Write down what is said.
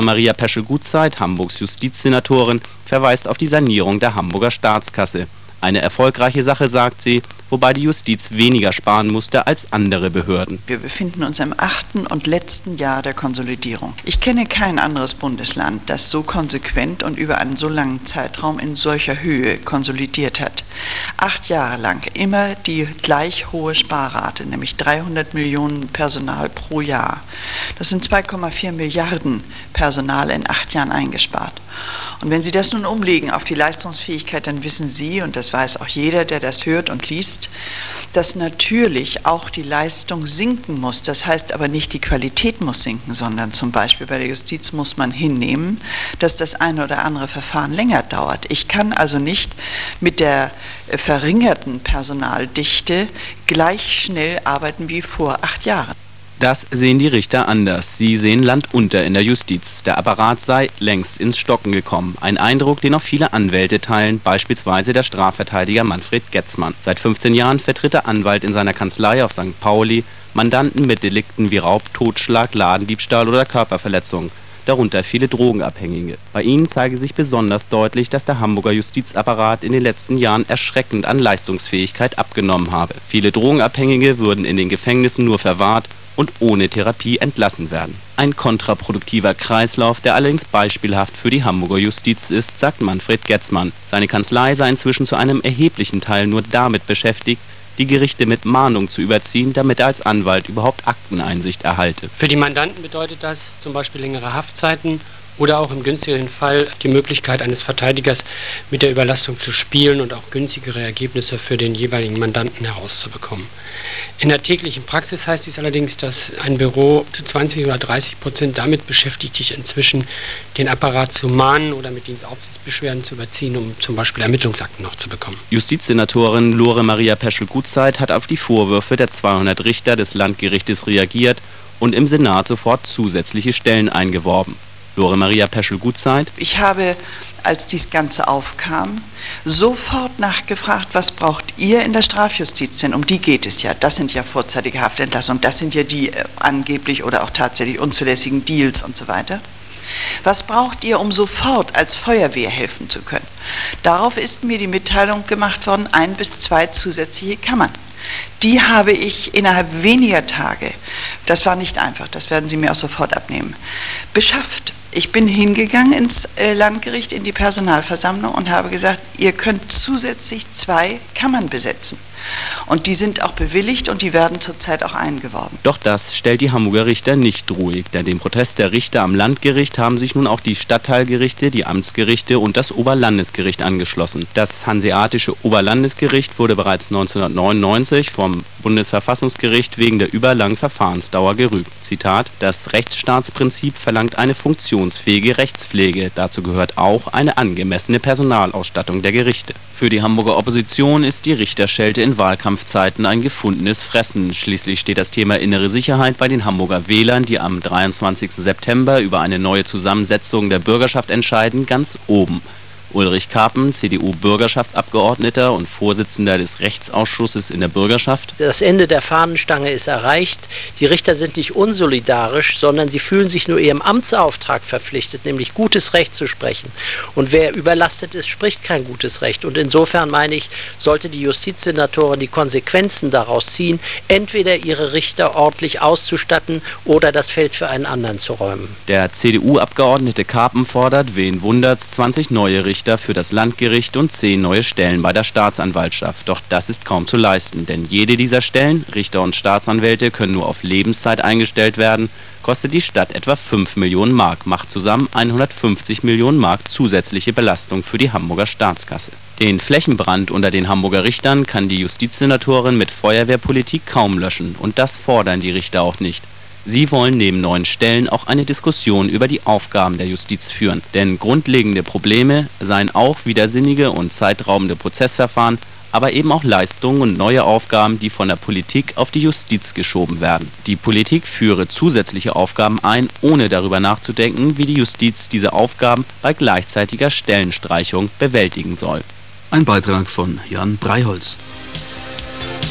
Maria Peschel-Gutzeit, Hamburgs Justizsenatorin, verweist auf die Sanierung der Hamburger Staatskasse. Eine erfolgreiche Sache, sagt sie, wobei die Justiz weniger sparen musste als andere Behörden. Wir befinden uns im 8. und letzten Jahr der Konsolidierung. Ich kenne kein anderes Bundesland, das so konsequent und über einen so langen Zeitraum in solcher Höhe konsolidiert hat. 8 Jahre lang immer die gleich hohe Sparrate, nämlich 300 Millionen Personal pro Jahr. Das sind 2,4 Milliarden Personal in 8 Jahren eingespart. Und wenn Sie das nun umlegen auf die Leistungsfähigkeit, dann wissen Sie, und das weiß auch jeder, der das hört und liest, dass natürlich auch die Leistung sinken muss. Das heißt aber nicht, die Qualität muss sinken, sondern zum Beispiel bei der Justiz muss man hinnehmen, dass das eine oder andere Verfahren länger dauert. Ich kann also nicht mit der verringerten Personaldichte gleich schnell arbeiten wie vor 8 Jahren. Das sehen die Richter anders. Sie sehen Land unter in der Justiz. Der Apparat sei längst ins Stocken gekommen. Ein Eindruck, den auch viele Anwälte teilen, beispielsweise der Strafverteidiger Manfred Getzmann. Seit 15 Jahren vertritt der Anwalt in seiner Kanzlei auf St. Pauli Mandanten mit Delikten wie Raub, Totschlag, Ladendiebstahl oder Körperverletzung. Darunter viele Drogenabhängige. Bei ihnen zeige sich besonders deutlich, dass der Hamburger Justizapparat in den letzten Jahren erschreckend an Leistungsfähigkeit abgenommen habe. Viele Drogenabhängige würden in den Gefängnissen nur verwahrt und ohne Therapie entlassen werden. Ein kontraproduktiver Kreislauf, der allerdings beispielhaft für die Hamburger Justiz ist, sagt Manfred Getzmann. Seine Kanzlei sei inzwischen zu einem erheblichen Teil nur damit beschäftigt, die Gerichte mit Mahnung zu überziehen, damit er als Anwalt überhaupt Akteneinsicht erhalte. Für die Mandanten bedeutet das zum Beispiel längere Haftzeiten oder auch im günstigeren Fall die Möglichkeit eines Verteidigers mit der Überlastung zu spielen und auch günstigere Ergebnisse für den jeweiligen Mandanten herauszubekommen. In der täglichen Praxis heißt dies allerdings, dass ein Büro zu 20 oder 30% damit beschäftigt ist, inzwischen den Apparat zu mahnen oder mit Dienstaufsichtsbeschwerden zu überziehen, um zum Beispiel Ermittlungsakten noch zu bekommen. Justizsenatorin Lore Maria Peschel-Gutzeit hat auf die Vorwürfe der 200 Richter des Landgerichtes reagiert und im Senat sofort zusätzliche Stellen eingeworben. Lore Maria Peschel-Gutzeit: Ich habe, als dies Ganze aufkam, sofort nachgefragt, was braucht ihr in der Strafjustiz denn? Um die geht es ja. Das sind ja vorzeitige Haftentlassungen, das sind ja die angeblich oder auch tatsächlich unzulässigen Deals und so weiter. Was braucht ihr, um sofort als Feuerwehr helfen zu können? Darauf ist mir die Mitteilung gemacht worden, 1 bis 2 zusätzliche Kammern. Die habe ich innerhalb weniger Tage, das war nicht einfach, das werden Sie mir auch sofort abnehmen, beschafft. Ich bin hingegangen ins Landgericht, in die Personalversammlung und habe gesagt, ihr könnt zusätzlich 2 Kammern besetzen. Und die sind auch bewilligt und die werden zurzeit auch eingeworben. Doch das stellt die Hamburger Richter nicht ruhig, denn dem Protest der Richter am Landgericht haben sich nun auch die Stadtteilgerichte, die Amtsgerichte und das Oberlandesgericht angeschlossen. Das Hanseatische Oberlandesgericht wurde bereits 1999 vom Bundesverfassungsgericht wegen der überlangen Verfahrensdauer gerügt. Zitat: Das Rechtsstaatsprinzip verlangt eine funktionsfähige Rechtspflege. Dazu gehört auch eine angemessene Personalausstattung der Gerichte. Für die Hamburger Opposition ist die Richterschelte in Wahlkampfzeiten ein gefundenes Fressen. Schließlich steht das Thema innere Sicherheit bei den Hamburger Wählern, die am 23. September über eine neue Zusammensetzung der Bürgerschaft entscheiden, ganz oben. Ulrich Karpen, CDU-Bürgerschaftsabgeordneter und Vorsitzender des Rechtsausschusses in der Bürgerschaft: Das Ende der Fahnenstange ist erreicht. Die Richter sind nicht unsolidarisch, sondern sie fühlen sich nur ihrem Amtsauftrag verpflichtet, nämlich gutes Recht zu sprechen. Und wer überlastet ist, spricht kein gutes Recht. Und insofern meine ich, sollte die Justizsenatorin die Konsequenzen daraus ziehen, entweder ihre Richter ordentlich auszustatten oder das Feld für einen anderen zu räumen. Der CDU-Abgeordnete Karpen fordert, wen wundert's, 20 neue Richter für das Landgericht und 10 neue Stellen bei der Staatsanwaltschaft. Doch das ist kaum zu leisten, denn jede dieser Stellen, Richter und Staatsanwälte, können nur auf Lebenszeit eingestellt werden, kostet die Stadt etwa 5 Millionen Mark, macht zusammen 150 Millionen Mark zusätzliche Belastung für die Hamburger Staatskasse. Den Flächenbrand unter den Hamburger Richtern kann die Justizsenatorin mit Feuerwehrpolitik kaum löschen, und das fordern die Richter auch nicht. Sie wollen neben neuen Stellen auch eine Diskussion über die Aufgaben der Justiz führen. Denn grundlegende Probleme seien auch widersinnige und zeitraubende Prozessverfahren, aber eben auch Leistungen und neue Aufgaben, die von der Politik auf die Justiz geschoben werden. Die Politik führe zusätzliche Aufgaben ein, ohne darüber nachzudenken, wie die Justiz diese Aufgaben bei gleichzeitiger Stellenstreichung bewältigen soll. Ein Beitrag von Jan Breiholz.